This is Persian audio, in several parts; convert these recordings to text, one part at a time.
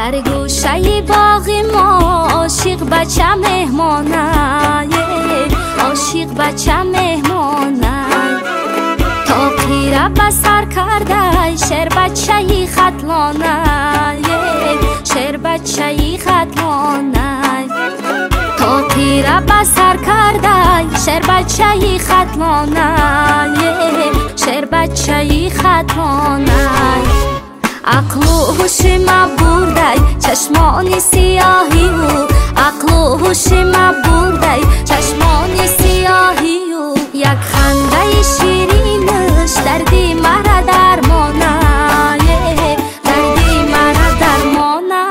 در گوشه باغ ما عاشق بچه مهمانه، عاشق بچه مهمانه. تا قیره بسر کرده شعر بچه خطلانه، شعر بچه خطلانه. تا قیره بسر کرده شعر بچه خطلانه، شعر بچه خطلانه. عقل و هوش ما برده چشمان سیاهی و عقل و هوش ما برده چشمان سیاهی و یک خنده شیرینش دردی مرا درمانه، دردی مرا درمانه.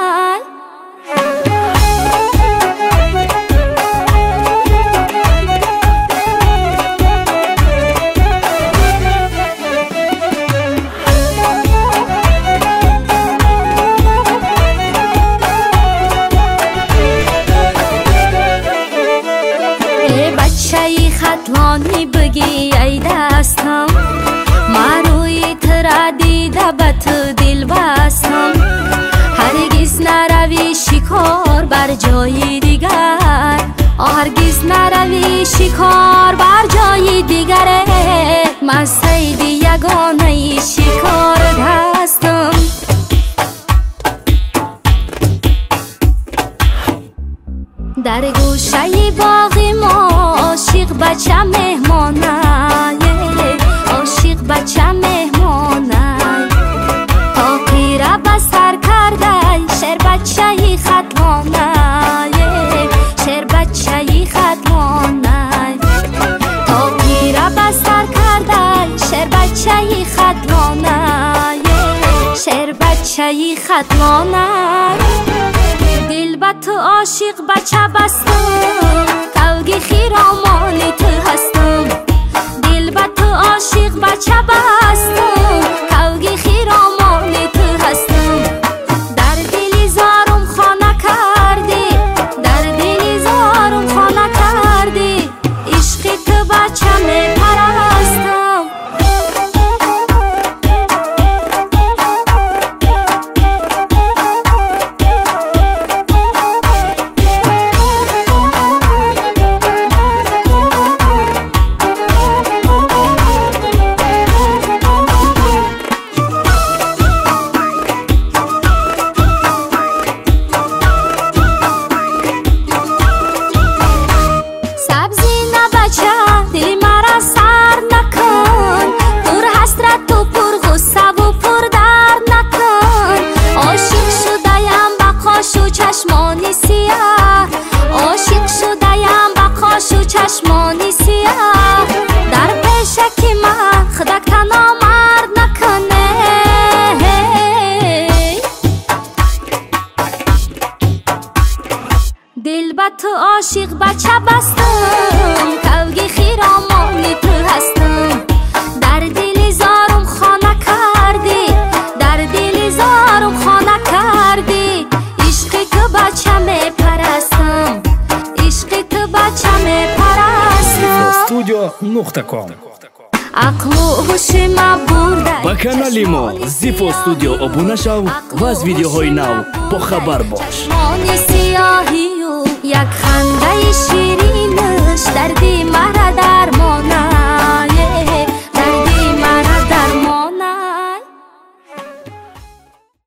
خطلانی بگی ای دستم، ما روی ترا دیده به تو دل بستم. هرگز نروی شکار بر جای دیگر، هرگز نروی شکار بر جای دیگر. من صید یگانه شکار دستم. در گوشه باغ ما عاشق بچه مهمانه، عاشق بچه مهمانه. تا قیره بسر کرده شعر بچه خطلانه، شعر بچه خطلانه. تا قیره بسر کرده شعر بچه خطلانه، شعر بچه خطلانه. دل به تو عاشق بچه بستم، کلگی خیرامان تو هستم. دل به تو عاشق بچه بستم، کلگی خیرامان تو هستم. در دل زارم خانه کردی، در دل زارم خانه کردی. عشق تو بچه می پرستم. چشمانی سیاه، عاشق شده‌ام با قاش و چشمانی سیاه. در پیشک من خودک تنها مرد نکنه. دل به تو عاشق بچه بستم، کلگی خیرامانی تو هستم. در دل زارم خانه کردی، در دل زارم خانه کردی. بچه می پرستم، عشق تو بچه می پرستم. zifostudio.com عقل و هوش ما برده با کانالی ما زیفو استودیو ابونه شو و از ویدیوهای نو با خبر باش. چشمان سیاهی و یک خنده